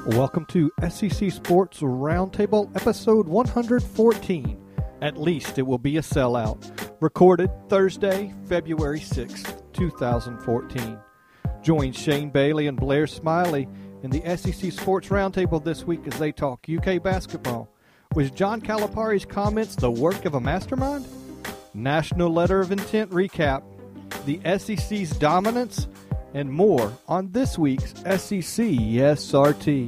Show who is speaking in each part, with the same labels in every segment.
Speaker 1: Welcome to SEC Sports Roundtable, episode 114. At least it will be a sellout. Recorded Thursday, February 6th, 2014. Join Shane Bailey and Blair Smiley in the SEC Sports Roundtable this week as they talk UK basketball. Was John Calipari's comments the work of a mastermind? National Letter of Intent recap, the SEC's dominance, and more on this week's SEC SRT.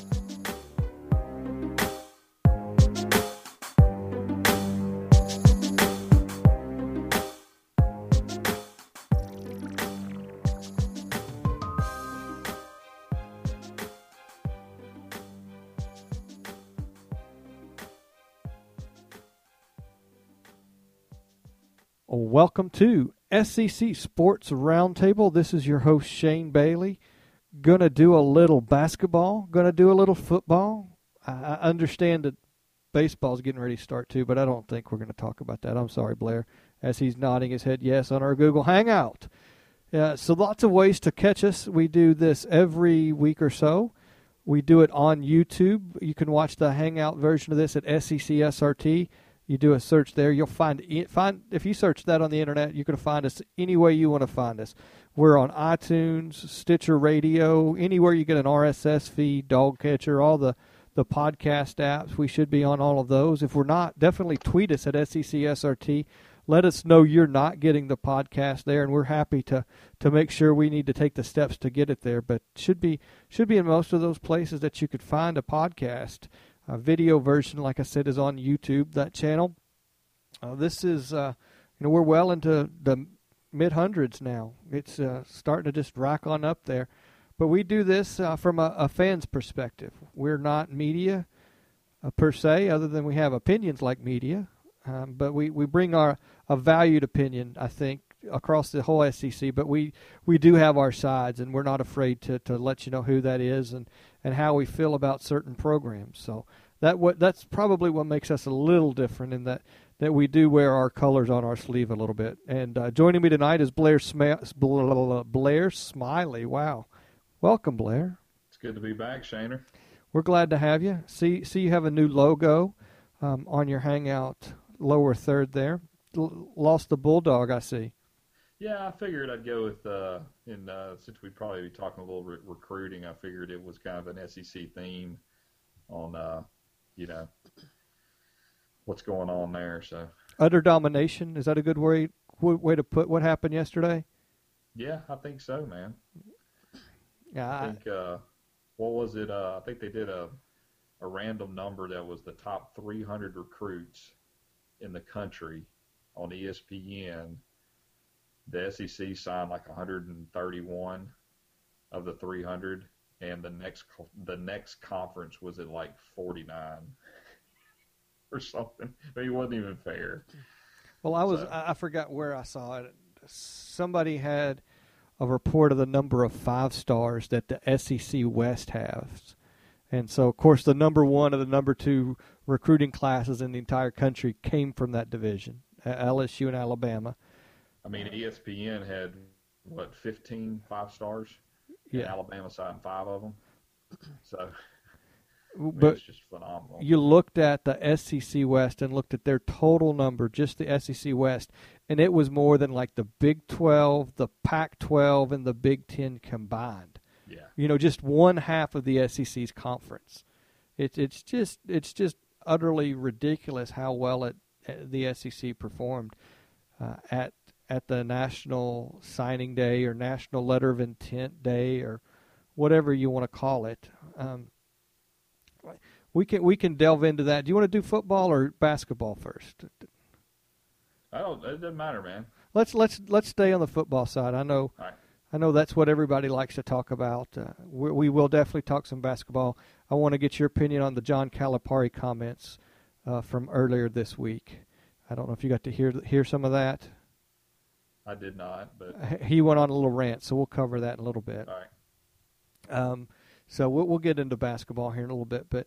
Speaker 1: Welcome to SEC Sports Roundtable. This is your host, Shane Bailey. Going to do a little basketball, going to do a little football. I understand that baseball's getting ready to start too, but I don't think we're going to talk about that. I'm sorry, Blair, as he's nodding his head yes on our Google Hangout. So lots of ways to catch us. We do this every week or so. We do it on YouTube. You can watch the Hangout version of this at SEC SRT. You do a search there, you'll find if you search that on the internet, you can find us any way you want to find us. We're on iTunes, Stitcher Radio, anywhere you get an RSS feed, Dogcatcher, all the podcast apps. We should be on all of those. If we're not, definitely tweet us at SECSRT. Let us know you're not getting the podcast there, and we're happy to make sure we need to take the steps to get it there. But should be in most of those places that you could find a podcast. A video version, like I said, is on YouTube, that channel. This is, we're well into the mid-hundreds now. It's starting to just rack on up there. But we do this from a fan's perspective. We're not media per se, other than we have opinions like media. But we bring a valued opinion, I think, across the whole SEC. But we do have our sides, and we're not afraid to let you know who that is and how we feel about certain programs. So that's probably what makes us a little different in that we do wear our colors on our sleeve a little bit. And joining me tonight is Blair Smiley. Wow. Welcome, Blair.
Speaker 2: It's good to be back, Shaner.
Speaker 1: We're glad to have you. See you have a new logo on your Hangout lower third there. Lost the Bulldog, I see.
Speaker 2: Yeah, I figured I'd go with, since we'd probably be talking a little recruiting, I figured it was kind of an SEC theme on, what's going on there. So
Speaker 1: utter domination, is that a good way to put what happened yesterday?
Speaker 2: Yeah, I think so, man.
Speaker 1: Yeah,
Speaker 2: I think, what was it? I think they did a random number that was the top 300 recruits in the country on ESPN. The SEC signed like 131 of the 300, and the next conference was at like 49 or something. I mean, it wasn't even fair.
Speaker 1: Well, I forgot where I saw it. Somebody had a report of the number of 5-stars that the SEC West has. And so, of course, the number one and the number two recruiting classes in the entire country came from that division, LSU and Alabama.
Speaker 2: I mean, ESPN had, 15 5-stars? Yeah. And Alabama signed 5 of them. So,
Speaker 1: but
Speaker 2: it's just phenomenal.
Speaker 1: You looked at the SEC West and looked at their total number, just the SEC West, and it was more than like the Big 12, the Pac-12, and the Big 10 combined.
Speaker 2: Yeah.
Speaker 1: Just one half of the SEC's conference. It's just utterly ridiculous how well the SEC performed at the National Signing Day or National Letter of Intent Day or whatever you want to call it. We can delve into that. Do you want to do football or basketball first?
Speaker 2: It doesn't matter, man.
Speaker 1: Let's stay on the football side. I know.
Speaker 2: All right.
Speaker 1: I know that's what everybody likes to talk about. We will definitely talk some basketball. I want to get your opinion on the John Calipari comments from earlier this week. I don't know if you got to hear some of that.
Speaker 2: I did not, but
Speaker 1: he went on a little rant, so we'll cover that in a little bit.
Speaker 2: All right.
Speaker 1: So we'll get into basketball here in a little bit. But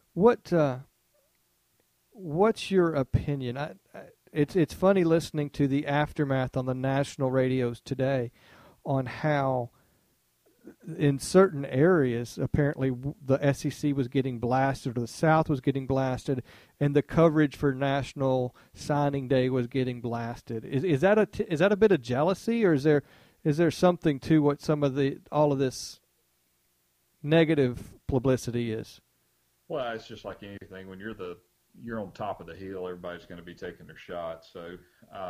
Speaker 1: what's your opinion? It's funny listening to the aftermath on the national radios today on how in certain areas, apparently the SEC was getting blasted, or the South was getting blasted, and the coverage for National Signing Day was getting blasted. Is that a bit of jealousy, or is there something to what all of this negative publicity is?
Speaker 2: Well, it's just like anything. When you're on top of the hill, everybody's going to be taking their shot. So,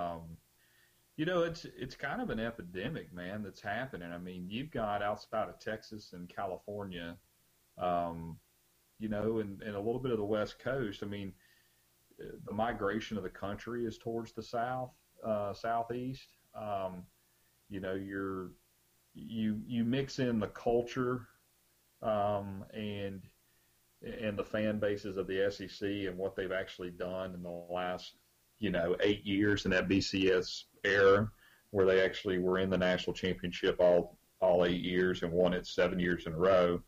Speaker 2: it's kind of an epidemic, man, that's happening. I mean, you've got outside of Texas and California, and a little bit of the West Coast. I mean, the migration of the country is towards the southeast. You mix in the culture, and the fan bases of the SEC and what they've actually done in the last, 8 years in that BCS era, where they actually were in the national championship all 8 years and won it 7 years in a row.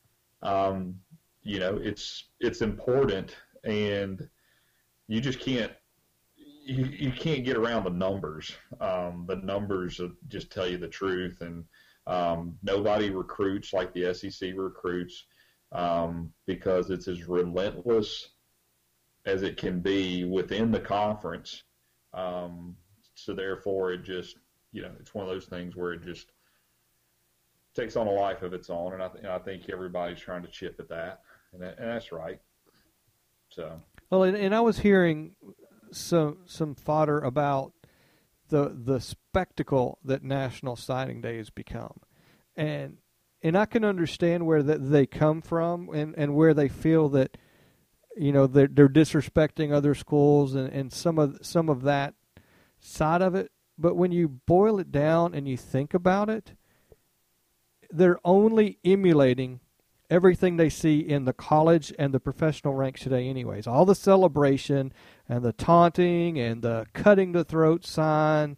Speaker 2: It's important, and you just can't get around the numbers. The numbers just tell you the truth, and nobody recruits like the SEC recruits, because it's as relentless as it can be within the conference. So therefore, it just, it's one of those things where it just takes on a life of its own, and I think everybody's trying to chip at that, and that's right. So.
Speaker 1: Well, and I was hearing some fodder about the spectacle that National Signing Day has become, and I can understand where they come from, and where they feel that they're disrespecting other schools and some of that side of it. But when you boil it down and you think about it, they're only emulating everything they see in the college and the professional ranks today anyways. All the celebration and the taunting and the cutting the throat sign.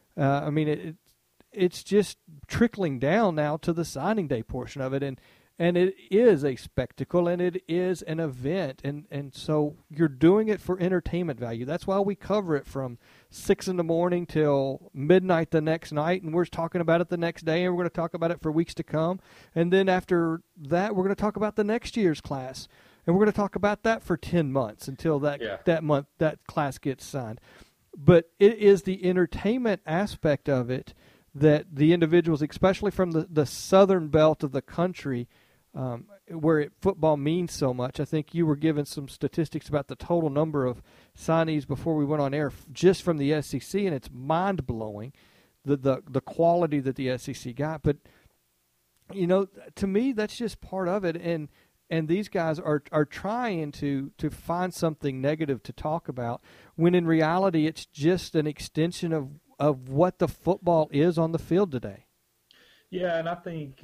Speaker 1: It's just trickling down now to the signing day portion of it, and it is a spectacle, and it is an event, and so you're doing it for entertainment value. That's why we cover it from 6 in the morning till midnight the next night, and we're talking about it the next day, and we're going to talk about it for weeks to come. And then after that, we're going to talk about the next year's class, and we're going to talk about that for 10 months until that class gets signed. But it is the entertainment aspect of it that the individuals, especially from the southern belt of the country, where football means so much. I think you were given some statistics about the total number of signees before we went on air just from the SEC, and it's mind-blowing, the quality that the SEC got. But, to me, that's just part of it, and these guys are trying to find something negative to talk about, when in reality it's just an extension of what the football is on the field today.
Speaker 2: Yeah, and I think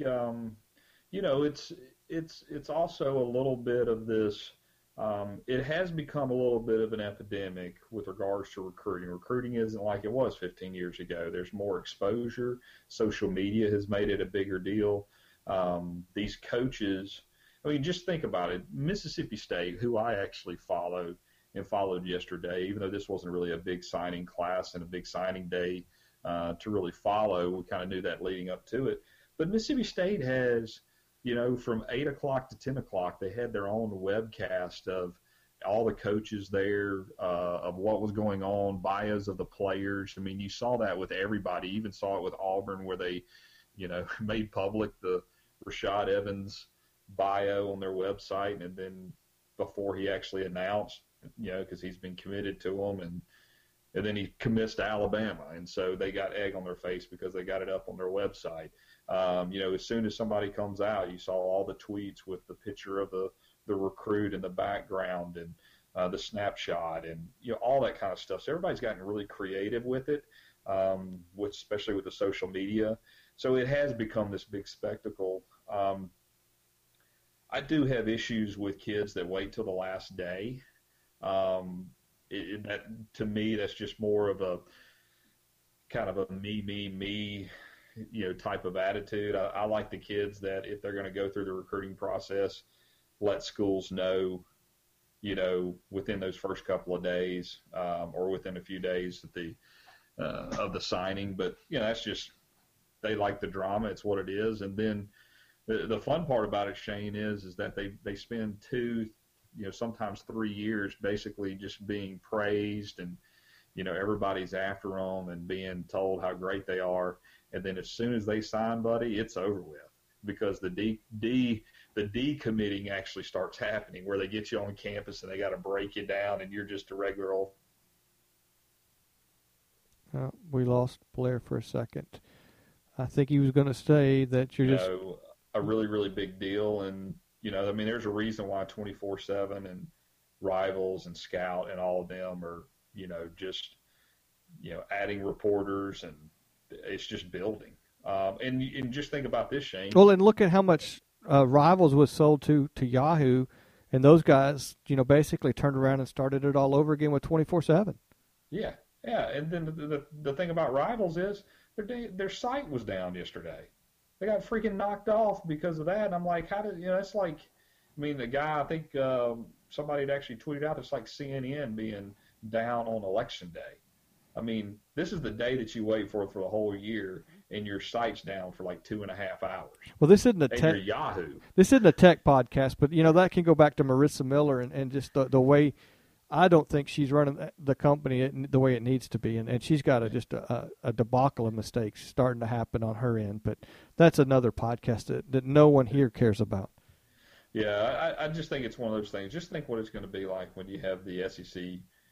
Speaker 2: it's also a little bit of this. It has become a little bit of an epidemic with regards to recruiting. Recruiting isn't like it was 15 years ago. There's more exposure. Social media has made it a bigger deal. These coaches, just think about it. Mississippi State, who I actually followed yesterday, even though this wasn't really a big signing class and a big signing day to really follow. We kind of knew that leading up to it. But Mississippi State has, from 8 o'clock to 10 o'clock, they had their own webcast of all the coaches there, of what was going on, bios of the players. You saw that with everybody. You even saw it with Auburn, where they, made public the Rashad Evans bio on their website, and then before he actually announced, because he's been committed to them, and then he commits to Alabama, and so they got egg on their face because they got it up on their website. As soon as somebody comes out, you saw all the tweets with the picture of the recruit in the background, and the snapshot, and all that kind of stuff. So everybody's gotten really creative with it, especially with the social media. So it has become this big spectacle. I do have issues with kids that wait till the last day. That, to me, that's just more of a kind of a me, type of attitude. I like the kids that, if they're going to go through the recruiting process, let schools know, within those first couple of days, or within a few days of the signing. But, that's just, they like the drama. It's what it is. And then, the fun part about it, Shane, is that they spend 2, sometimes 3 years basically just being praised, and everybody's after them and being told how great they are, and then as soon as they sign, buddy, it's over with, because the decommitting actually starts happening, where they get you on campus and they got to break you down, and you're just a regular old.
Speaker 1: We lost Blair for a second. I think he was going to say that you're just
Speaker 2: a really, really big deal. And, there's a reason why 24/7 and Rivals and Scout and all of them are, just, adding reporters, and it's just building. And just think about this, Shane.
Speaker 1: Well, and look at how much Rivals was sold to Yahoo, and those guys, basically turned around and started it all over again with 24/7.
Speaker 2: Yeah, yeah. And then the thing about Rivals is their site was down yesterday. They got freaking knocked off because of that. And I'm like, how did it's like, the guy, I think somebody had actually tweeted out, it's like CNN being down on election day. This is the day that you wait for the whole year, and your site's down for like 2.5 hours.
Speaker 1: Well, this isn't a tech
Speaker 2: Yahoo.
Speaker 1: This isn't a tech podcast, but that can go back to Marissa Miller and just the way. I don't think she's running the company the way it needs to be, and she's got just a debacle of mistakes starting to happen on her end. But that's another podcast that no one here cares about.
Speaker 2: Yeah, I just think it's one of those things. Just think what it's going to be like when you have the SEC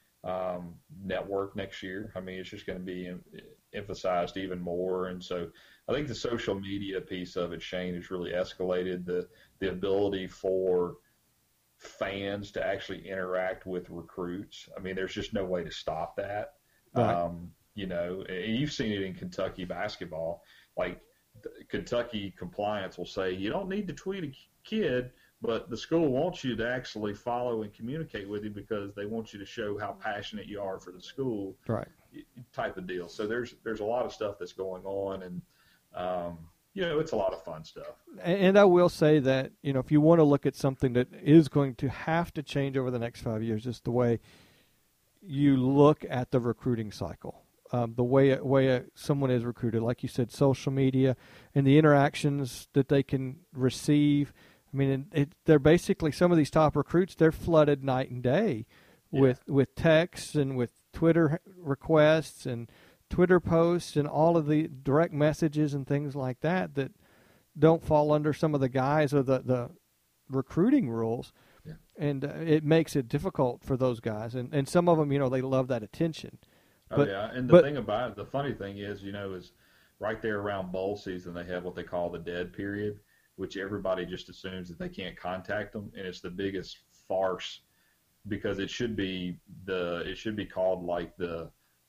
Speaker 2: network next year. It's just going to be emphasized even more. And so I think the social media piece of it, Shane, has really escalated the ability for fans to actually interact with recruits. There's just no way to stop that.
Speaker 1: Right.
Speaker 2: And you've seen it in Kentucky basketball. Like Kentucky compliance will say, you don't need to tweet a kid, but the school wants you to actually follow and communicate with him because they want you to show how passionate you are for the school.
Speaker 1: Right.
Speaker 2: Type of deal. So there's a lot of stuff that's going on, and it's a lot of fun stuff.
Speaker 1: And I will say that, if you want to look at something that is going to have to change over the next 5 years, just the way you look at the recruiting cycle, the way someone is recruited, like you said, social media and the interactions that they can receive. They're basically, some of these top recruits, they're flooded night and day with texts and with Twitter requests and Twitter posts and all of the direct messages and things like that don't fall under some of the guise of the recruiting rules.
Speaker 2: Yeah.
Speaker 1: And it makes it difficult for those guys. And some of them, they love that attention.
Speaker 2: But, and the thing about it, the funny thing is right there around bowl season, they have what they call the dead period, which everybody just assumes that they can't contact them. And it's the biggest farce, because it should be called like the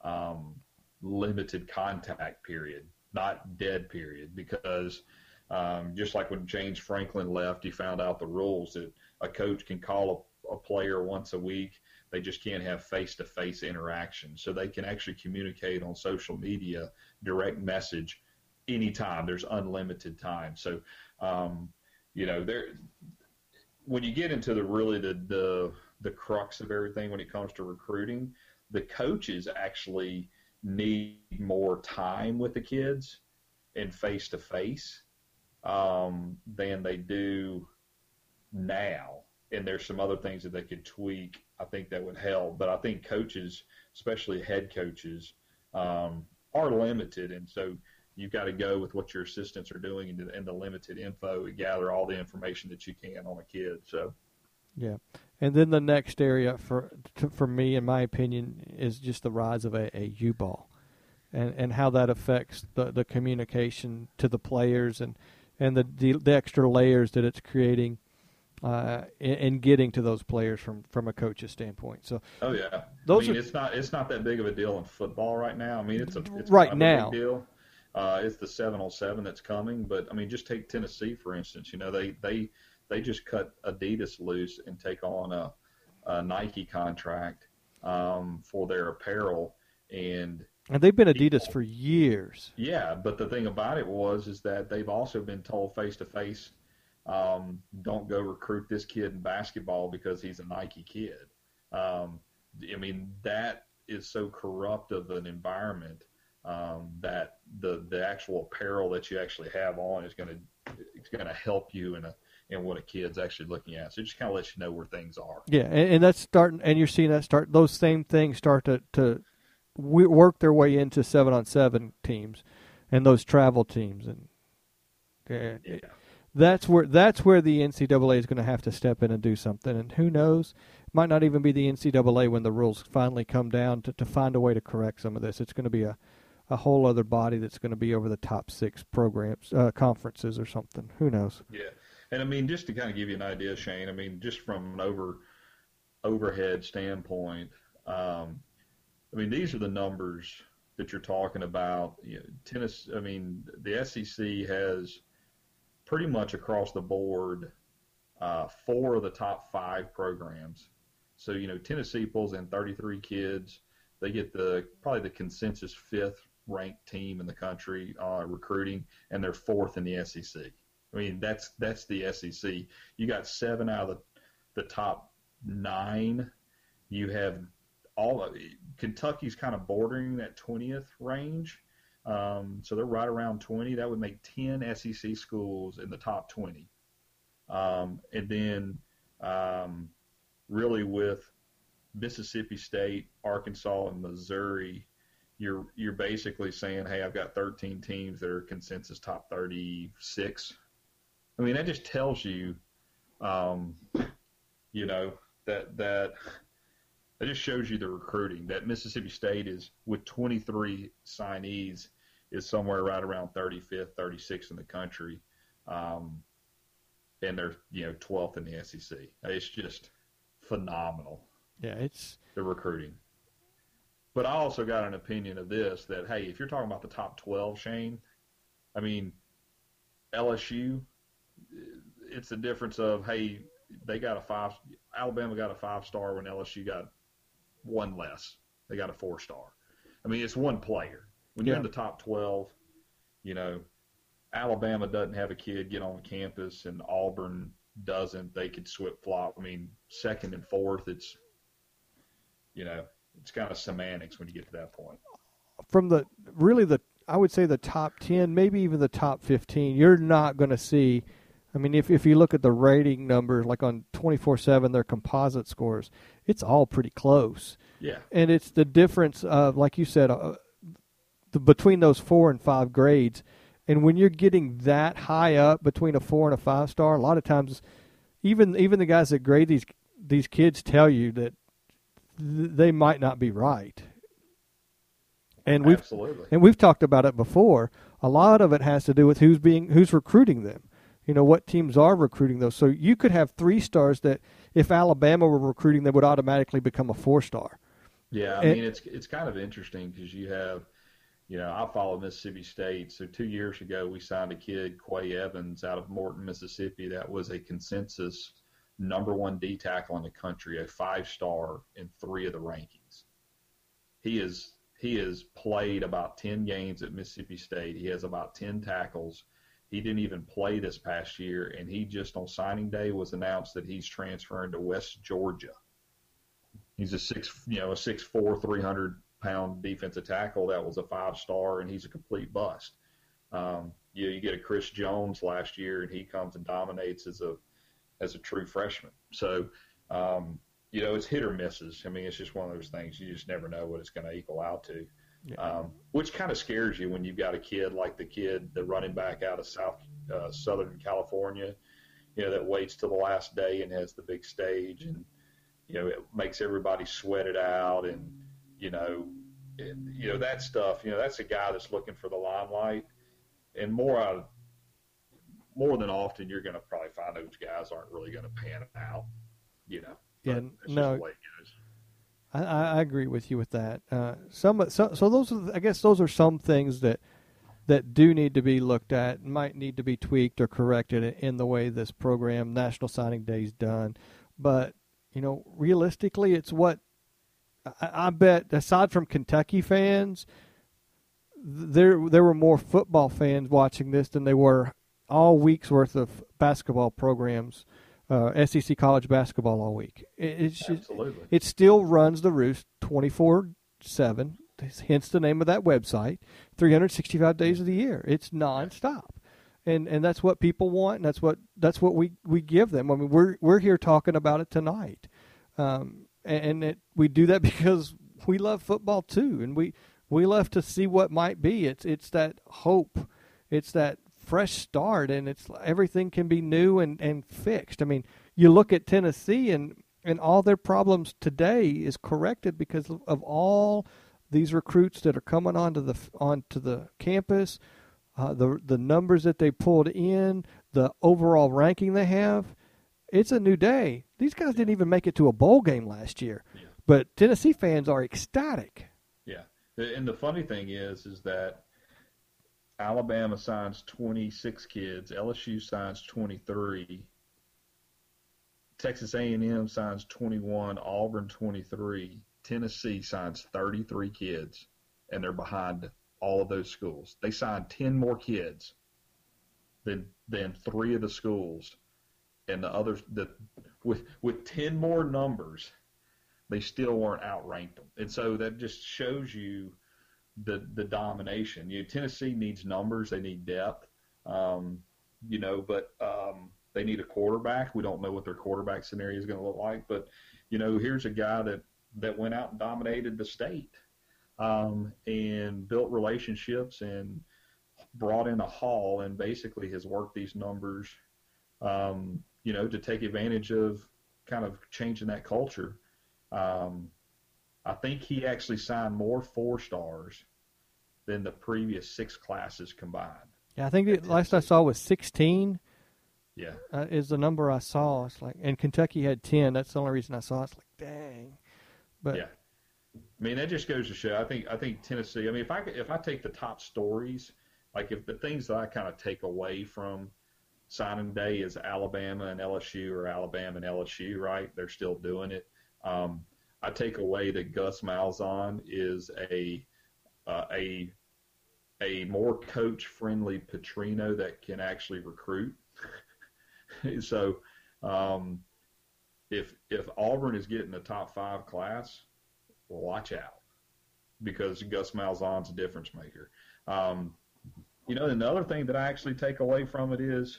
Speaker 2: limited contact period, not dead period, because just like when James Franklin left, he found out the rules that a coach can call a player once a week. They just can't have face-to-face interaction. So they can actually communicate on social media, direct message, anytime. There's unlimited time. So, when you get into the crux of everything when it comes to recruiting, the coaches actually need more time with the kids and face-to-face than they do now. And there's some other things that they could tweak, I think, that would help. But I think coaches, especially head coaches, are limited. And so you've got to go with what your assistants are doing and the limited info and gather all the information that you can on a kid. So,
Speaker 1: yeah. And then the next area for me, in my opinion, is just the rise of a U-ball and how that affects the communication to the players and the extra layers that it's creating in getting to those players from a coach's standpoint. So,
Speaker 2: oh yeah, it's not that big of a deal in football right now. It's
Speaker 1: right now.
Speaker 2: A big deal. It's the 7-on-7 that's coming, but just take Tennessee for instance. They just cut Adidas loose and take on a Nike contract for their apparel, and
Speaker 1: they've been Adidas for years.
Speaker 2: Yeah, but the thing about it is that they've also been told face to face, don't go recruit this kid in basketball because he's a Nike kid. That is so corrupt of an environment that the actual apparel that you actually have on is going to help you in what a kid's actually looking at. So it just kind of lets you know where things are.
Speaker 1: Yeah, and that's starting, and you're seeing that start. Those same things start to work their way into 7-on-7 teams, and those travel teams, and
Speaker 2: Yeah.
Speaker 1: that's where the NCAA is going to have to step in and do something. And who knows, it might not even be the NCAA when the rules finally come down to find a way to correct some of this. It's going to be a whole other body that's going to be over the top 6 programs, conferences or something. Who knows?
Speaker 2: Yeah. And I mean, just to kind of give you an idea, Shane, I mean, just from an overhead standpoint, I mean, these are the numbers that you're talking about. Tennis, I mean, the SEC has pretty much across the board 4 of the top 5 programs. So, Tennessee pulls in 33 kids. They get probably the consensus 5th ranked team in the country recruiting, and they're 4th in the SEC. I mean, that's the SEC. You got 7 out of the top 9. You have all of Kentucky's kind of bordering that 20th range. So they're right around 20. That would make 10 SEC schools in the top 20. And then really with Mississippi State, Arkansas, and Missouri, you're basically saying, hey, I've got 13 teams that are consensus top 36. I mean, that just tells you, that just shows you the recruiting. That Mississippi State is, with 23 signees, is somewhere right around 35th, 36th in the country, and they're 12th in the SEC. It's just phenomenal.
Speaker 1: Yeah, it's
Speaker 2: the recruiting. But I also got an opinion of this, that, hey, if you're talking about the top 12, Shane, I mean, LSU, it's the difference of, hey, Alabama got a 5-star when LSU got 1 less. They got a 4-star. I mean, it's one player. When you're in the top 12, Alabama doesn't have a kid get on campus and Auburn doesn't. They could flip-flop. I mean, 2nd and 4th, it's kind of semantics when you get to that point.
Speaker 1: From I would say the top 10, maybe even the top 15, you're not going to see. I mean, if you look at the rating numbers, like on 24/7, their composite scores, it's all pretty close.
Speaker 2: Yeah.
Speaker 1: And it's the difference of, like you said, between those 4 and 5 grades. And when you're getting that high up between a 4 and a 5-star, a lot of times, even the guys that grade these kids tell you that they might not be right. And we've talked about it before. A lot of it has to do with who's recruiting them. What teams are recruiting those. So you could have 3-stars that, if Alabama were recruiting them, would automatically become a 4-star.
Speaker 2: Yeah, I mean, it's kind of interesting because you have, I follow Mississippi State. So 2 years ago, we signed a kid, Quay Evans, out of Morton, Mississippi, that was a consensus number 1 D tackle in the country, a 5-star in 3 of the rankings. He has played about 10 games at Mississippi State. He has about 10 tackles. He didn't even play this past year, and he just on signing day was announced that he's transferring to West Georgia. He's a 6'4", 300-pound defensive tackle that was a 5-star, and he's a complete bust. You get a Chris Jones last year, and he comes and dominates as a true freshman. So, it's hit or misses. I mean, it's just one of those things. You just never know what it's going to equal out to. Yeah. Which kind of scares you when you've got a kid like the running back out of Southern California, that waits till the last day and has the big stage, and it makes everybody sweat it out, and that stuff. That's a guy that's looking for the limelight, and more than often you're going to probably find those guys aren't really going to pan out. Yeah,
Speaker 1: no. Just the way it goes. I agree with you with that. So those are, I guess, those are some things that do need to be looked at, might need to be tweaked or corrected in the way this program, National Signing Day, is done. But realistically, it's what I bet. Aside from Kentucky fans, there were more football fans watching this than they were all week's worth of basketball programs. SEC college basketball all week.
Speaker 2: Absolutely.
Speaker 1: It still runs the roost 24/7 hence the name of that website, 365 days of the year. It's nonstop. And that's what people want, and that's what we give them. I mean, we're here talking about it tonight. We do that because we love football too, and we love to see what might be. It's that hope. It's that fresh start, and it's everything can be new and fixed. I mean, you look at Tennessee, and all their problems today is corrected because of all these recruits that are coming onto the campus, the numbers that they pulled in, the overall ranking they have. It's a new day. These guys didn't even make it to a bowl game last year, but Tennessee fans are ecstatic.
Speaker 2: Yeah, and the funny thing is that Alabama signs 26 kids, LSU signs 23, Texas A&M signs 21, Auburn 23, Tennessee signs 33 kids, and they're behind all of those schools. They signed 10 more kids than 3 of the schools. And the others, with 10 more numbers, they still weren't outranked them. And so that just shows you the domination. Tennessee needs numbers. They need depth. But they need a quarterback. We don't know what their quarterback scenario is going to look like. But, here's a guy that went out and dominated the state and built relationships and brought in a haul and basically has worked these numbers to take advantage of kind of changing that culture. I think he actually signed more 4-stars than the previous 6 classes combined.
Speaker 1: Yeah, I think the last I saw was 16.
Speaker 2: Yeah,
Speaker 1: is the number I saw. It's like, and Kentucky had 10. That's the only reason I saw. It's like, dang. But
Speaker 2: yeah, I mean that just goes to show. I think Tennessee. I mean, if I take the top stories, like if the things that I kind of take away from signing day is Alabama and LSU, or Alabama and LSU, right? They're still doing it. I take away that Gus Malzahn is a more coach-friendly Petrino that can actually recruit. So if Auburn is getting a top 5 class, watch out, because Gus Malzahn's a difference maker. Another thing that I actually take away from it is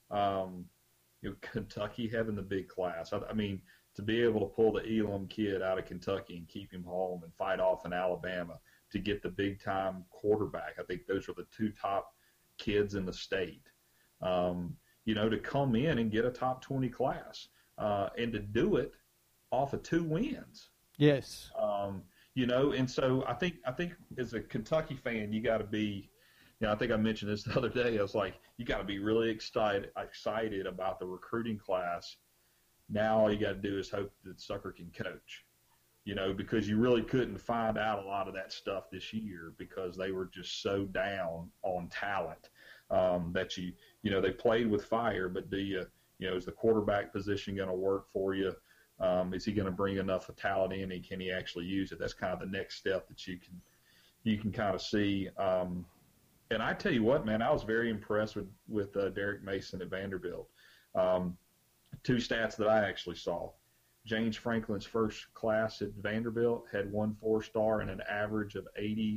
Speaker 2: Kentucky having the big class. I mean, to be able to pull the Elam kid out of Kentucky and keep him home and fight off in Alabama to get the big-time quarterback, I think those are the 2 top kids in the state. To come in and get a top 20 class and to do it off of 2 wins.
Speaker 1: Yes.
Speaker 2: And so I think as a Kentucky fan, you got to be. I think I mentioned this the other day. I was like, you got to be really excited about the recruiting class. Now all you got to do is hope that Sucker can coach, because you really couldn't find out a lot of that stuff this year because they were just so down on talent that they played with fire. But is the quarterback position going to work for you? Is he going to bring enough talent in, and can he actually use it? That's kind of the next step that you can kind of see. And I tell you what, man, I was very impressed with Derek Mason at Vanderbilt. 2 stats that I actually saw. James Franklin's first class at Vanderbilt had 1 4-star and an average of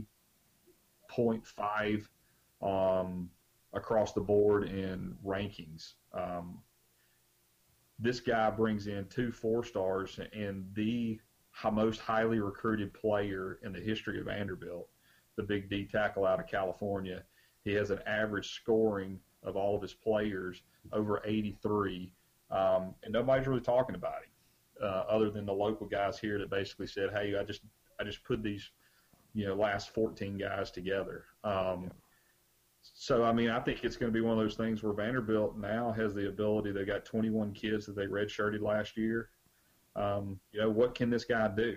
Speaker 2: 80.5 across the board in rankings. This guy brings in 2 4-stars and the most highly recruited player in the history of Vanderbilt, the big D tackle out of California. He has an average scoring of all of his players over 83, and nobody's really talking about him other than the local guys here that basically said, "Hey, I just put these, last 14 guys together." So, I mean, I think it's going to be one of those things where Vanderbilt now has the ability. They got 21 kids that they redshirted last year. What can this guy do?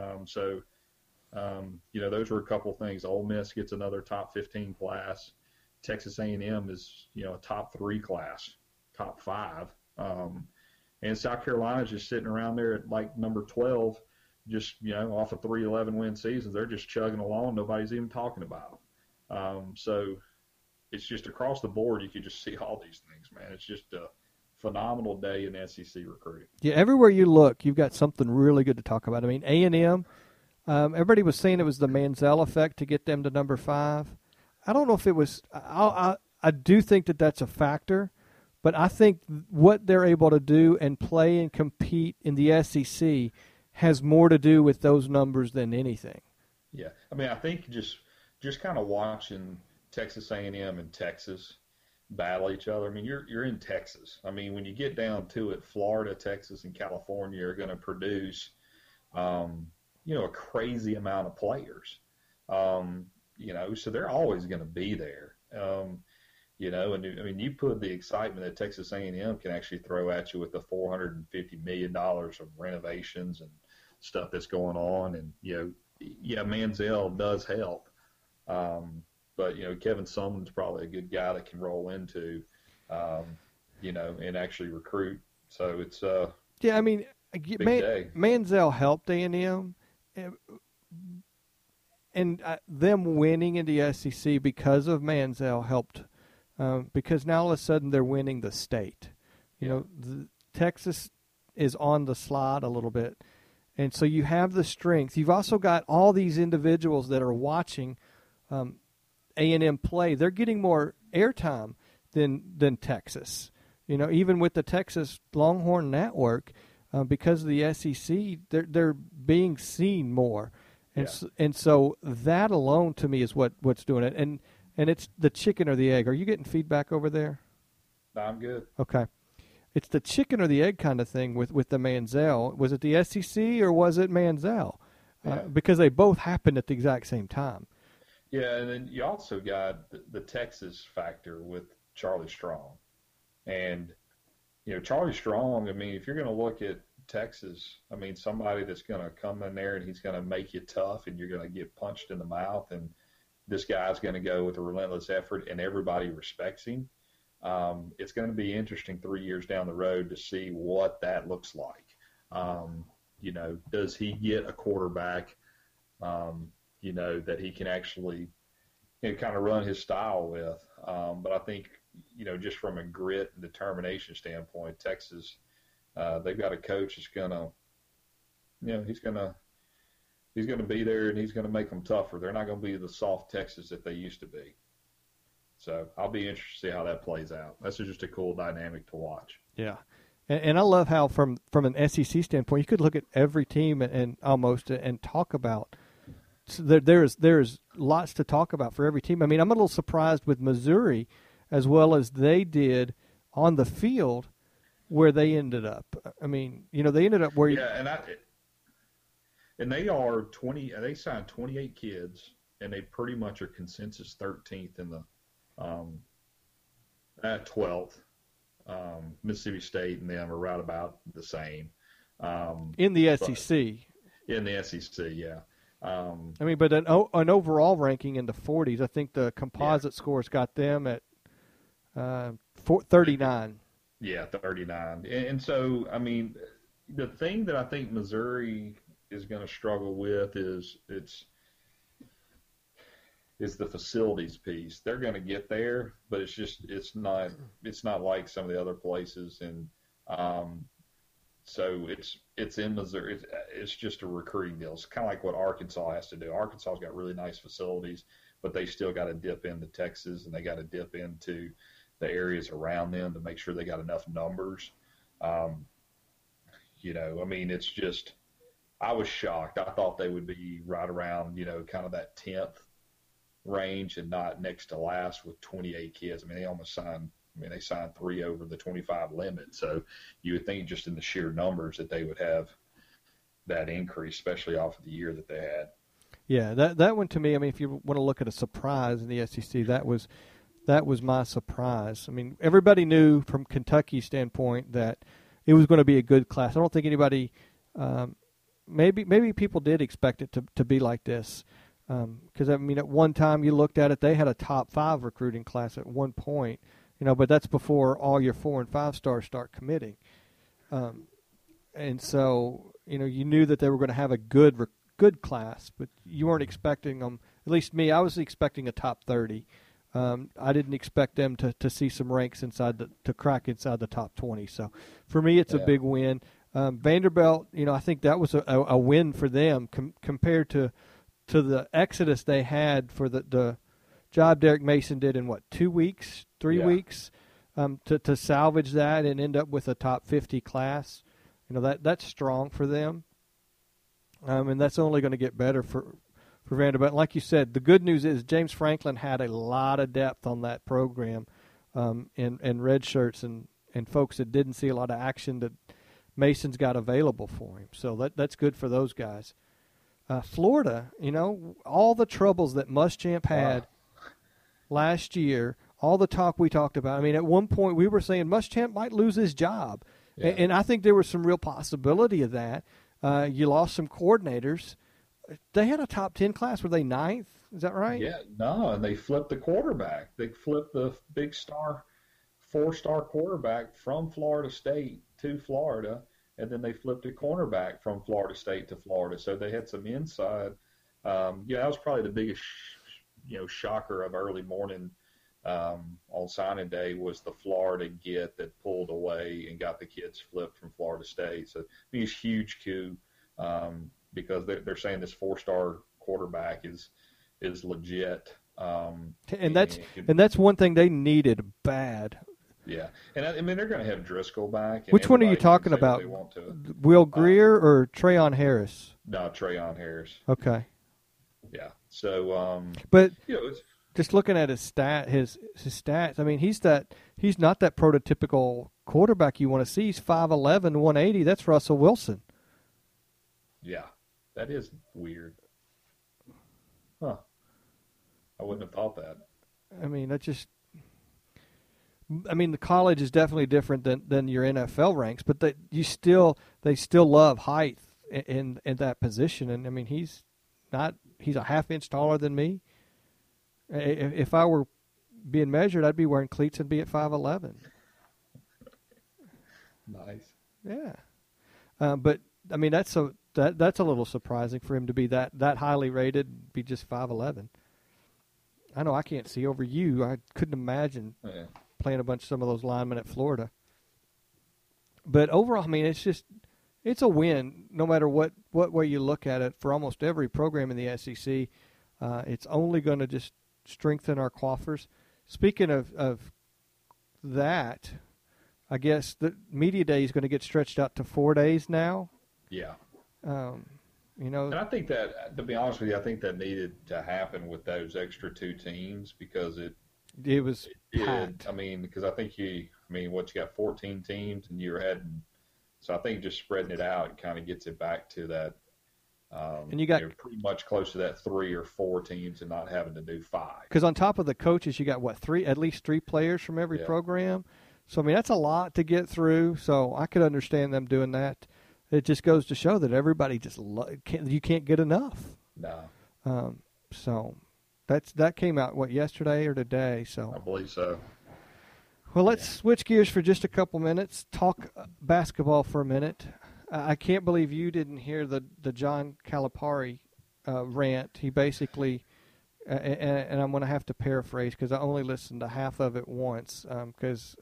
Speaker 2: Those are a couple things. Ole Miss gets another top 15 class. Texas A&M is, a top 3 class, top 5. And South Carolina's just sitting around there at like number 12, just, off of 3 11-win seasons. They're just chugging along. Nobody's even talking about them. So it's just across the board. You can just see all these things, man. It's just a phenomenal day in SEC recruiting.
Speaker 1: Yeah, everywhere you look, you've got something really good to talk about. I mean, A&M, Everybody was saying it was the Manziel effect to get them to number 5. I don't know if it was. I do think that that's a factor, but I think what they're able to do and play and compete in the SEC has more to do with those numbers than anything.
Speaker 2: Yeah, I mean, I think just kind of watching Texas A&M and Texas battle each other. I mean, you're in Texas. I mean, when you get down to it, Florida, Texas, and California are going to produce, a crazy amount of players. So they're always going to be there. And I mean, you put the excitement that Texas A&M can actually throw at you with the $450 million of renovations and stuff that's going on, and Manziel does help. But Kevin Sumlin's probably a good guy that can roll into, and actually recruit. So it's
Speaker 1: I mean,
Speaker 2: big day.
Speaker 1: Manziel helped A&M, and them winning in the SEC because of Manziel helped, because now all of a sudden they're winning the state. Texas is on the slide a little bit, and so you have the strength. You've also got all these individuals that are watching A&M play. They're getting more airtime than Texas. Even with the Texas Longhorn Network, because of the SEC, they're being seen more, and so that alone to me is what's doing it. And it's the chicken or the egg. Are you getting feedback over there?
Speaker 2: I'm good.
Speaker 1: Okay, it's the chicken or the egg kind of thing with the Manziel. Was it the SEC or was it Manziel? Because they both happened at the exact same time.
Speaker 2: Yeah, and then you also got the Texas factor with Charlie Strong. And, Charlie Strong, I mean, if you're going to look at Texas, I mean, somebody that's going to come in there and he's going to make you tough and you're going to get punched in the mouth, and this guy's going to go with a relentless effort and everybody respects him. It's going to be interesting 3 years down the road to see what that looks like. Does he get a quarterback that he can actually kind of run his style with. But I think, just from a grit and determination standpoint, Texas, they've got a coach that's going to, he's going to be there and he's going to make them tougher. They're not going to be the soft Texas that they used to be. So I'll be interested to see how that plays out. That's just a cool dynamic to watch.
Speaker 1: Yeah. And I love how from an SEC standpoint, you could look at every team and talk about. So there's lots to talk about for every team. I mean, I'm a little surprised with Missouri, as well as they did on the field, where they ended up. I mean, they ended up where.
Speaker 2: Yeah, and they are 20. They signed 28 kids, and they pretty much are consensus 13th in the at 12th. Mississippi State and them are right about the same.
Speaker 1: In the SEC.
Speaker 2: In the SEC, yeah.
Speaker 1: I mean, but an overall ranking in the 40s, I think the composite scores got them at 39.
Speaker 2: Yeah, 39. And so, I mean, the thing that I think Missouri is going to struggle with is the facilities piece. They're going to get there, but it's not like some of the other places, and so it's in Missouri. It's just a recruiting deal. It's kind of like what Arkansas has to do. Arkansas's got really nice facilities, but they still got to dip into Texas, and they got to dip into the areas around them to make sure they got enough numbers. I mean, it's just, I was shocked. I thought they would be right around, kind of that 10th range and not next to last with 28 kids. I mean, they signed 3 over the 25 limit. So you would think just in the sheer numbers that they would have that increase, especially off of the year that they had.
Speaker 1: Yeah, that one to me, I mean, if you want to look at a surprise in the SEC, that was my surprise. I mean, everybody knew from Kentucky's standpoint that it was going to be a good class. I don't think anybody, maybe people did expect it to be like this. Because, I mean, at one time you looked at it, they had a top 5 recruiting class at one point, but that's before all your 4 and 5 stars start committing. And so, you knew that they were going to have a good class, but you weren't expecting them, at least me, I was expecting a top 30. I didn't expect them to see some ranks to crack inside the top 20. So for me, it's a big win. Vanderbilt, I think that was a win for them compared to the exodus they had for the job Derek Mason did in 2 weeks, 3 weeks, to salvage that and end up with a top 50 class. That's strong for them, and that's only going to get better for Vanderbilt. Like you said, the good news is James Franklin had a lot of depth on that program, and red shirts and folks that didn't see a lot of action that Mason's got available for him. So that's good for those guys. Florida, all the troubles that Muschamp had last year, all the talk we talked about. I mean, at one point we were saying Muschamp might lose his job, and I think there was some real possibility of that. You lost some coordinators. They had a top 10 class. Were they 9th? Is that right?
Speaker 2: Yeah, no, and they flipped the quarterback. They flipped the big star, 4-star quarterback from Florida State to Florida, and then they flipped a cornerback from Florida State to Florida. So they had some inside. That was probably the biggest, shocker of early morning on signing day was the Florida get that pulled away and got the kids flipped from Florida State. So I think it's a huge coup because they're saying this 4-star quarterback is legit.
Speaker 1: And that's one thing they needed bad.
Speaker 2: Yeah, and I mean they're going to have Driscoll back.
Speaker 1: Which one are you talking about? Will Greer or Trayon Harris?
Speaker 2: No, Trayon Harris.
Speaker 1: Okay.
Speaker 2: Yeah. So,
Speaker 1: but just looking at his stats, I mean he's not that prototypical quarterback you want to see. He's 5'11", 180. That's Russell Wilson.
Speaker 2: Yeah, that is weird. Huh. I wouldn't have thought that.
Speaker 1: I mean, the college is definitely different than your NFL ranks, but they still love height in that position. And I mean, he's a half-inch taller than me. If I were being measured, I'd be wearing cleats and be at 5'11".
Speaker 2: Nice.
Speaker 1: Yeah. But I mean, that's a little surprising for him to be that highly rated, be just 5'11". I know I can't see over you. I couldn't imagine playing some of those linemen at Florida. But overall, I mean, it's a win no matter what way you look at it for almost every program in the SEC. It's only going to just strengthen our coffers. Speaking of that, I guess the media day is going to get stretched out to 4 days now.
Speaker 2: Yeah.
Speaker 1: And
Speaker 2: I think that, to be honest with you, I think that needed to happen with those extra 2 teams because it
Speaker 1: was packed.
Speaker 2: I mean, because I think you got 14 teams and you're heading, so I think just spreading it out kind of gets it back to that. And you got pretty much close to that 3 or 4 teams and not having to do 5.
Speaker 1: Because on top of the coaches, you got at least 3 players from every program. So I mean, that's a lot to get through. So I could understand them doing that. It just goes to show that everybody you can't get enough.
Speaker 2: No.
Speaker 1: So that came out yesterday or today? So
Speaker 2: I believe so.
Speaker 1: Well, let's switch gears for just a couple minutes. Talk basketball for a minute. I can't believe you didn't hear the John Calipari rant. He basically, and I'm going to have to paraphrase because I only listened to half of it once because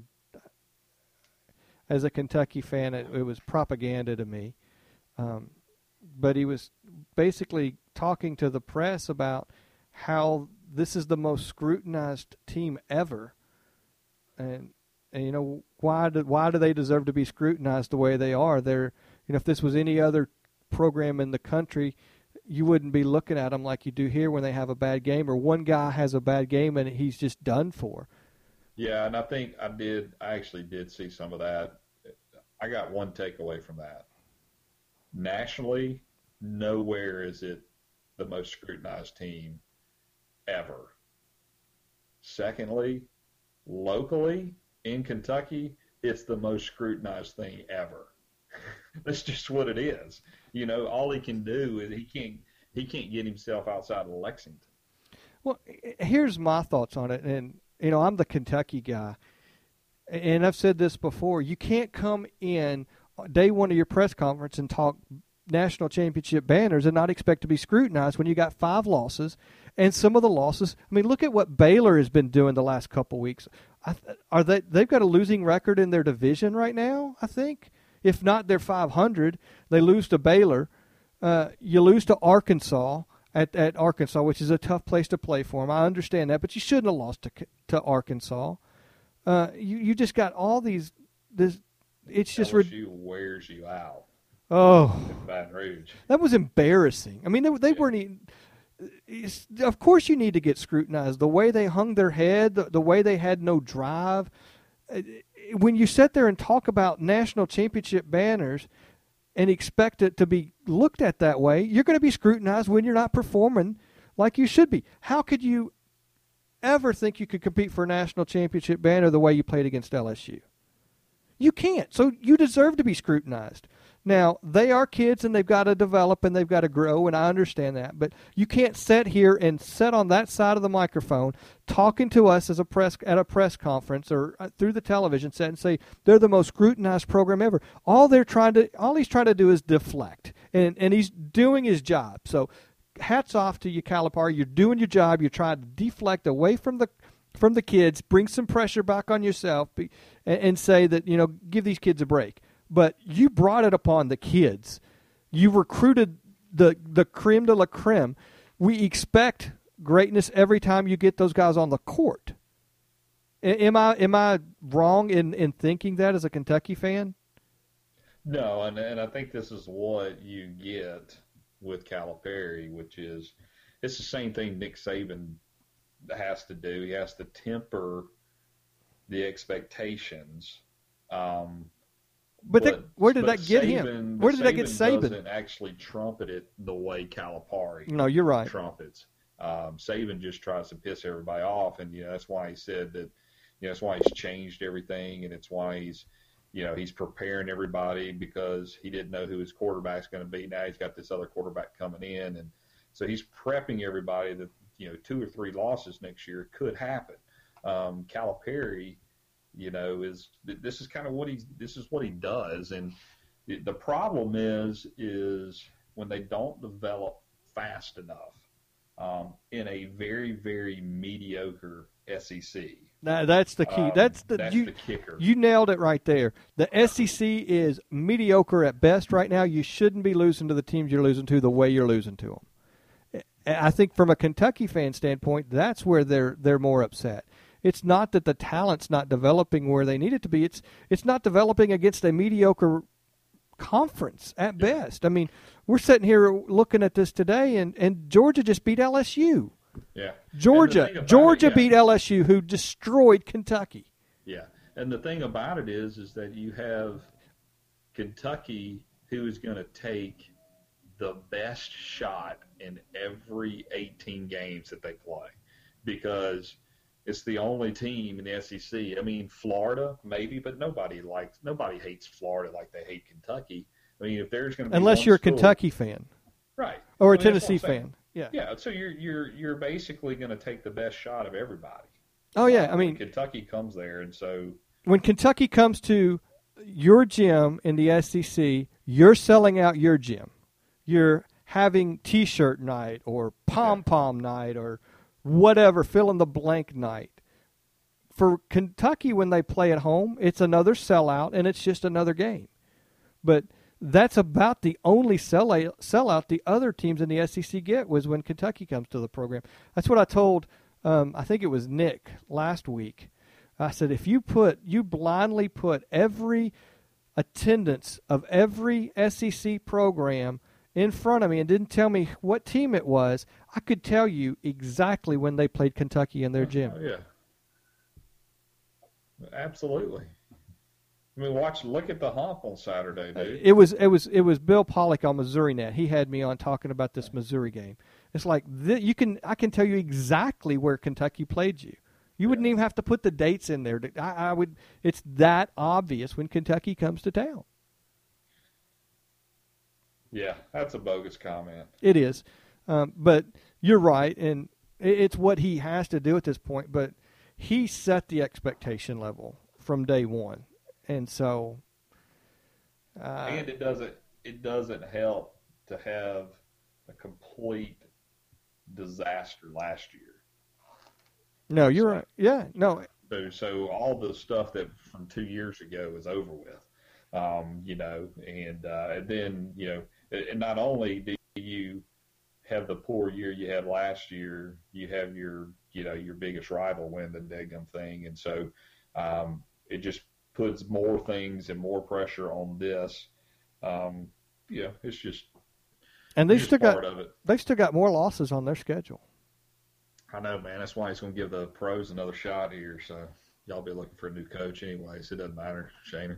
Speaker 1: as a Kentucky fan, it was propaganda to me. But he was basically talking to the press about how this is the most scrutinized team ever. And why do they deserve to be scrutinized the way they are? If this was any other program in the country, you wouldn't be looking at them like you do here when they have a bad game or one guy has a bad game and he's just done for.
Speaker 2: Yeah, and I think I actually did see some of that. I got one takeaway from that. Nationally, nowhere is it the most scrutinized team ever. Secondly, locally in Kentucky, it's the most scrutinized thing ever. That's just what it is. All he can do is he can't get himself outside of Lexington.
Speaker 1: Well, here's my thoughts on it, and I'm the Kentucky guy, and I've said this before. You can't come in day one of your press conference and talk national championship banners and not expect to be scrutinized when you got 5 losses. And some of the losses, I mean, look at what Baylor has been doing the last couple weeks. They've got a losing record in their division right now, I think. If not, they're 500. They lose to Baylor. You lose to Arkansas at Arkansas, which is a tough place to play for them. I understand that, but you shouldn't have lost to Arkansas. You just got all these. It's just
Speaker 2: LSU wears you out.
Speaker 1: Oh,
Speaker 2: in Baton Rouge.
Speaker 1: That was embarrassing. I mean, they weren't even. Of course, you need to get scrutinized. The way they hung their head, the way they had no drive. When you sit there and talk about national championship banners and expect it to be looked at that way, you're going to be scrutinized when you're not performing like you should be. How could you ever think you could compete for a national championship banner the way you played against LSU? You can't. So you deserve to be scrutinized. Now, they are kids and they've got to develop and they've got to grow, and I understand that. But you can't sit here and sit on that side of the microphone talking to us at a press conference or through the television set and say they're the most scrutinized program ever. All he's trying to do is deflect, and he's doing his job. So hats off to you, Calipari. You're doing your job. You're trying to deflect away from the kids, bring some pressure back on yourself, and say that, give these kids a break. But you brought it upon the kids. You recruited the creme de la creme. We expect greatness every time you get those guys on the court. Am I wrong in thinking that as a Kentucky fan?
Speaker 2: No, and I think this is what you get with Calipari, which is it's the same thing Nick Saban has to do. He has to temper the expectations.
Speaker 1: But where did that get him? Where did that get Saban?
Speaker 2: Doesn't actually trumpet it the way Calipari
Speaker 1: No, you're right.
Speaker 2: trumpets. Saban just tries to piss everybody off, and that's why he said that. That's why he's changed everything, and it's why he's preparing everybody because he didn't know who his quarterback's going to be. Now he's got this other quarterback coming in, and so he's prepping everybody that 2 or 3 losses next year could happen. Calipari. This is kind of what he does, and the problem is when they don't develop fast enough in a very, very mediocre SEC.
Speaker 1: Now, that's the key. That's the
Speaker 2: kicker.
Speaker 1: You nailed it right there. The SEC is mediocre at best right now. You shouldn't be losing to the teams you're losing to the way you're losing to them. I think from a Kentucky fan standpoint, that's where they're more upset. It's not that the talent's not developing where they need it to be. It's not developing against a mediocre conference at best. I mean, we're sitting here looking at this today, and Georgia just beat LSU.
Speaker 2: Yeah.
Speaker 1: Georgia beat LSU, who destroyed Kentucky.
Speaker 2: Yeah. And the thing about it is that you have Kentucky who is going to take the best shot in every 18 games that they play because – it's the only team in the SEC. I mean, Florida maybe, but nobody hates Florida like they hate Kentucky. I mean, if there's going to be
Speaker 1: unless you're a Kentucky fan,
Speaker 2: right,
Speaker 1: or a Tennessee fan, yeah.
Speaker 2: So you're basically going to take the best shot of everybody.
Speaker 1: Oh yeah, I mean,
Speaker 2: Kentucky comes there, and so
Speaker 1: when Kentucky comes to your gym in the SEC, you're selling out your gym. You're having T-shirt night or pom-pom night or whatever, fill in the blank night. For Kentucky, when they play at home, it's another sellout, and it's just another game. But that's about the only sellout the other teams in the SEC get was when Kentucky comes to the program. That's what I told, I think it was Nick last week. I said, if you blindly put every attendance of every SEC program in front of me and didn't tell me what team it was, I could tell you exactly when they played Kentucky in their gym.
Speaker 2: Oh, yeah. Absolutely. I mean, look at the hump on Saturday, dude.
Speaker 1: It was Bill Pollock on Missouri Net. He had me on talking about this Missouri game. It's like I can tell you exactly where Kentucky played you. You wouldn't even have to put the dates in there. I would. It's that obvious when Kentucky comes to town.
Speaker 2: Yeah, that's a bogus comment.
Speaker 1: It is. But you're right, and it's what he has to do at this point. But he set the expectation level from day one, and so.
Speaker 2: And it doesn't help to have a complete disaster last year.
Speaker 1: No, you're right. Yeah, no.
Speaker 2: So all the stuff that from 2 years ago is over with. And then, and not only do you have the poor year you had last year, you have your biggest rival win the daggum thing. And so it just puts more things and more pressure on this. It's just,
Speaker 1: and
Speaker 2: they've
Speaker 1: still got more losses on their schedule.
Speaker 2: I know, man. That's why he's going to give the pros another shot here. So y'all be looking for a new coach anyways. It doesn't matter, Shaner.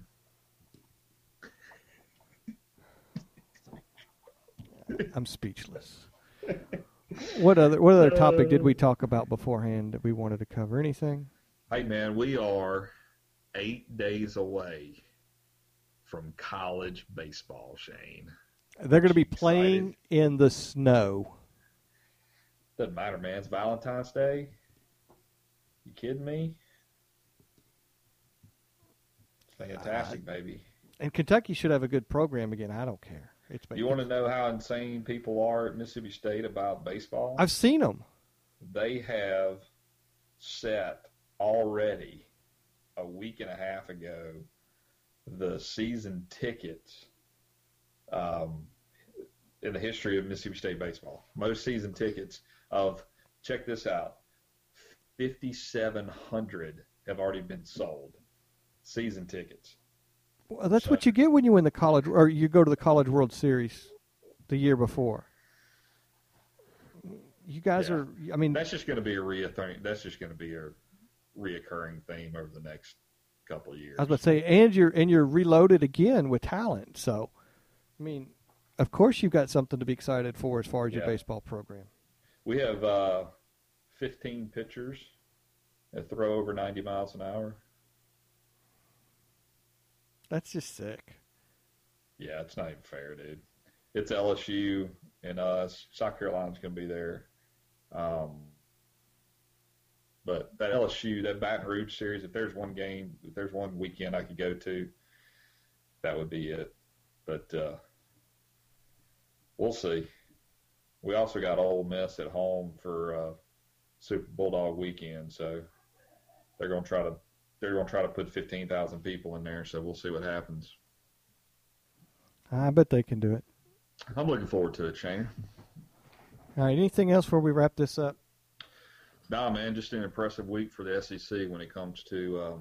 Speaker 1: I'm speechless. What other topic did we talk about beforehand that we wanted to cover? Anything?
Speaker 2: Hey, man, we are 8 days away from college baseball, Shane.
Speaker 1: They're going to be playing in the snow.
Speaker 2: Doesn't matter, man. It's Valentine's Day. You kidding me? Fantastic, baby.
Speaker 1: And Kentucky should have a good program again. I don't care.
Speaker 2: You want to know how insane people are at Mississippi State about baseball?
Speaker 1: I've seen them.
Speaker 2: They have set already a week and a half ago the season tickets in the history of Mississippi State baseball. Most season tickets of, check this out, 5,700 have already been sold. Season tickets.
Speaker 1: Well, that's what you get when you win the college, or you go to the College World Series the year before. You guys are. I mean,
Speaker 2: that's just going to be a reoccurring theme over the next couple of years.
Speaker 1: I was about to say, and you're reloaded again with talent. So, I mean, of course you've got something to be excited for as far as your baseball program.
Speaker 2: We have 15 pitchers that throw over 90 miles an hour.
Speaker 1: That's just sick.
Speaker 2: Yeah, it's not even fair, dude. It's LSU and us. South Carolina's going to be there. But that LSU, that Baton Rouge series, if there's one weekend I could go to, that would be it. But we'll see. We also got Ole Miss at home for Super Bulldog weekend, so they're going to try to put 15,000 people in there, so we'll see what happens.
Speaker 1: I bet they can do it.
Speaker 2: I'm looking forward to it, Shane.
Speaker 1: All right, anything else before we wrap this up?
Speaker 2: Nah, man, just an impressive week for the SEC when it comes to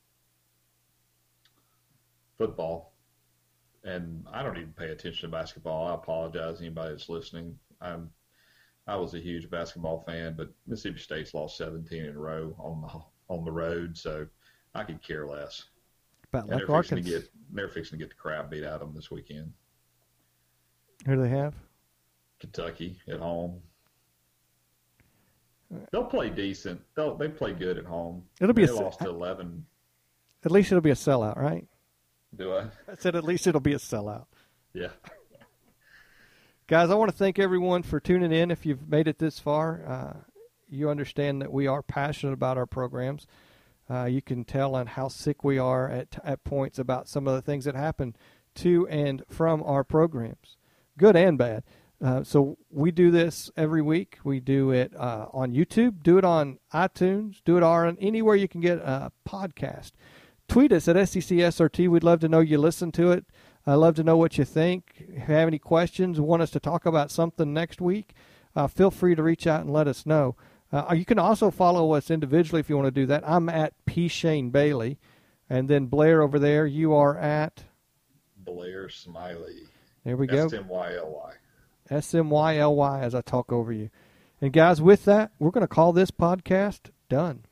Speaker 2: football. And I don't even pay attention to basketball. I apologize to anybody that's listening. I was a huge basketball fan, but Mississippi State's lost 17 in a row on the road, so I could care less.
Speaker 1: About
Speaker 2: and
Speaker 1: like Arkansas.
Speaker 2: They're fixing to get the crap beat out of them this weekend.
Speaker 1: Who do they have?
Speaker 2: Kentucky at home. They'll play decent. They play good at home. They lost to 11.
Speaker 1: At least it'll be a sellout, right?
Speaker 2: Do I?
Speaker 1: I said at least it'll be a sellout.
Speaker 2: Yeah.
Speaker 1: Guys, I want to thank everyone for tuning in. If you've made it this far, you understand that we are passionate about our programs. You can tell on how sick we are at points about some of the things that happen to and from our programs, good and bad. So we do this every week. We do it on YouTube, do it on iTunes, do it on anywhere you can get a podcast. Tweet us at SECSRT. We'd love to know you listen to it. I'd love to know what you think. If you have any questions, want us to talk about something next week, feel free to reach out and let us know. You can also follow us individually if you want to do that. I'm at P. Shane Bailey. And then Blair over there, you are at?
Speaker 2: Blair Smiley.
Speaker 1: There we go.
Speaker 2: SMYLY.
Speaker 1: SMYLY as I talk over you. And guys, with that, we're going to call this podcast done.